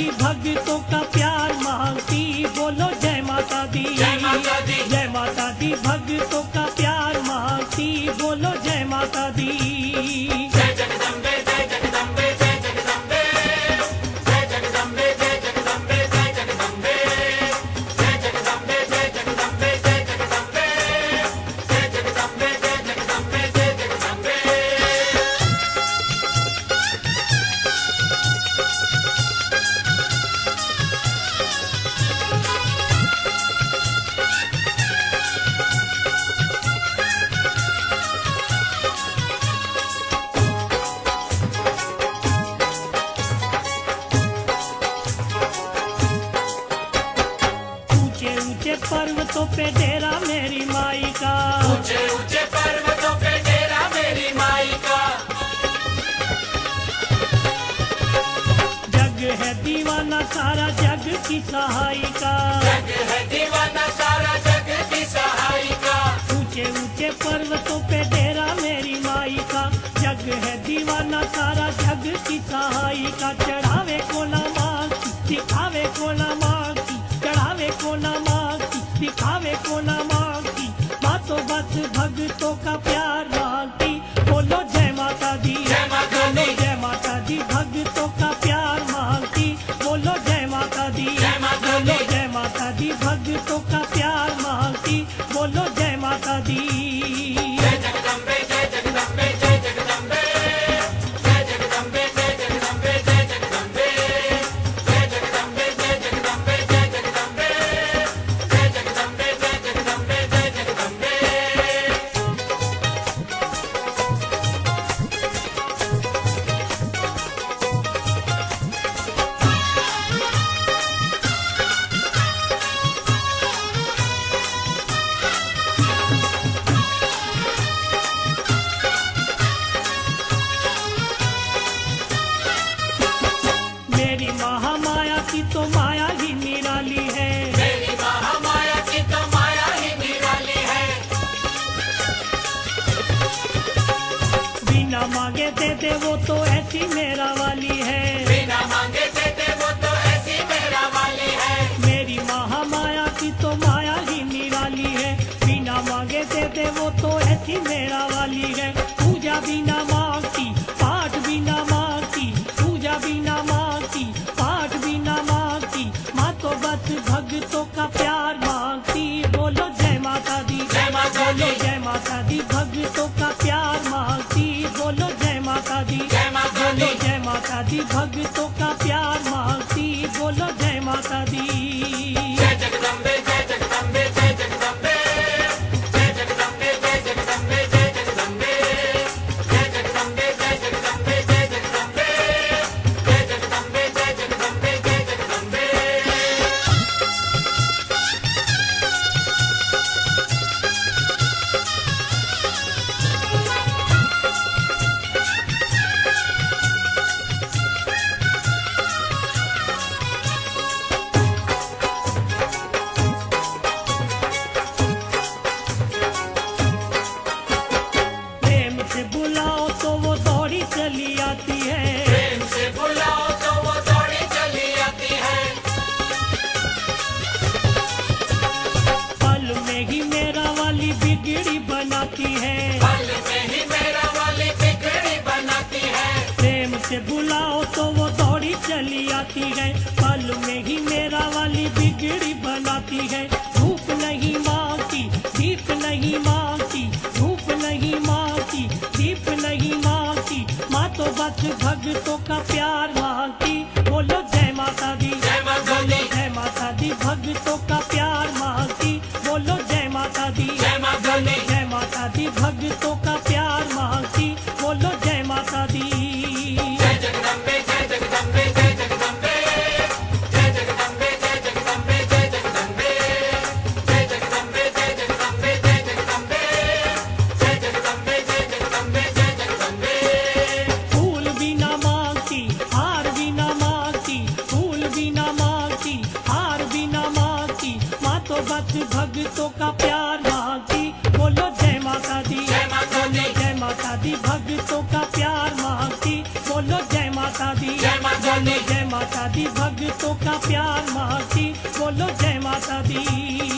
दी भक्तों का प्यार मांगती, बोलो जय माता दी। जय माता दी। जय माता दी भक्तों का प्यार मांगती, बोलो जय माता दी। जय जगदम्बे जय जगदम्बे जय जगदम्बे जय जगदम्बे जय जगदम्बे जय जगदम्बे जय जगदम्बे जय जगदम्बे जय जगदम्बे जय जगदम्बे जय जगदम्बे जय जगदम्बे। ऊंचे ऊंचे पर्वतों पे डेरा मेरी माई का, ऊंचे ऊंचे पर्वतों पे डेरा मेरी माई का। जग है दीवाना सारा जग की सहायिका। जग है दीवाना सारा जग की सहायिका। ऊंचे ऊंचे पर्वतों पे डेरा मेरी माई का, जग है दीवाना सारा जग की सहायिका। चढ़ावे को ना मांगती, दिखावे को ना मांगती, चढ़ावे को ना मांगती, दिखावे को ना मांगती, बातों बात भक्तों का प्यार मांगती, बोलो जय माता दी। जय माता दी। बोलो जय माता दी भक्तों का प्यार मांगती, बोलो जय माता दी। जय माता दी। बोलो जय माता दी भक्तों का प्यार मांगती, बोलो जय माता दी। जय जगदम्बे जय जगदम्बे जय जगदम्बे जय जगदम्बे जय जगदम्बे जय जगदम्बे जय जगदम्बे जय जगदम्बे जय जगदम्बे जय जगदम्बे जय जगदम्बे जय जगदम्बे। मेरी महामाया की तो माया ही निराली है। मेरी महामाया की तो माया ही निराली है। बिना मांगे दे दे वो तो ऐसी मेरा वाली है। बिना मांगे देते वो तो ऐसी मेरा वाली है। मेरी महामाया की तो माया ही निराली है। बिना मांगे दे दे वो तो ऐसी मेरा वाली है। पूजा बिना मांगती, पाठ बिना मांगती, पूजा बिना मांगती, पाठ बिना मांगती, माँ तो बस भक्तों का प्यार मांगती, बोलो जय माता दी। जय माता दी। बोलो जय माता दी भक्तों का प्यार मांगती, बोलो जय माता दी। जय माता दी। बोलो जय माता दी भक्तों का प्यार मांगती, बोलो जय माता दी। जय जगदम्बे जय जगदम्बे जय जगदम्बे जय जगदम्बे जय जगदम्बे जय जगदम्बे जय जगदम्बे जय जगदम्बे जय जगदम्बे जय जगदम्बे जय जगदम्बे जय जगदम्बे। प्रेम से बुलाओ तो वो दौड़ी चली आती है। प्रेम से बुलाओ तो वो दौड़ी चली आती है। पल में ही मेरा वाली बिगड़ी बनाती है। पल में ही मेरा वाली बिगड़ी बनाती है। प्रेम से बुलाओ तो वो दौड़ी चली आती है। पल में ही मेरा वाली बिगड़ी बनाती है। धूप नहीं मांगती, दीप नहीं मांगती, धूप नहीं मांगती, दीप नहीं मांगती, माँ तो बस भक्तों का प्यार मांगती, बोलो जय माता दी। जय माता दी। जय माता दी भक्तों का प्यार मांगती, बोलो जय माता दी। जय माता दी। जय माता दी भक्तों का प्यार मांगती, बोलो जय माता दी। जय जगदम्बे जय जगदम्बे जय जगदम्बे जय जगदम्बे जय जगदम्बे जय जगदम्बे जय जगदम्बे जय जगदम्बे जय जगदम्बे जय जगदम्बे जय जगदम्बे जय जगदम्बे। फूल बिना मांगती, हार बिना मांगती, फूल बिना मांगती, हार बिना मांगती, माँ तो बस भक्तों का प्यार मांगती, बोलो जय माता दी। जय माता दी। जय माता दी भक्तों का प्यार मांगती, बोलो जय माता दी। जय माता दी। जय माता दी भक्तों भक्तों का प्यार माँ की, बोलो जय माता दी।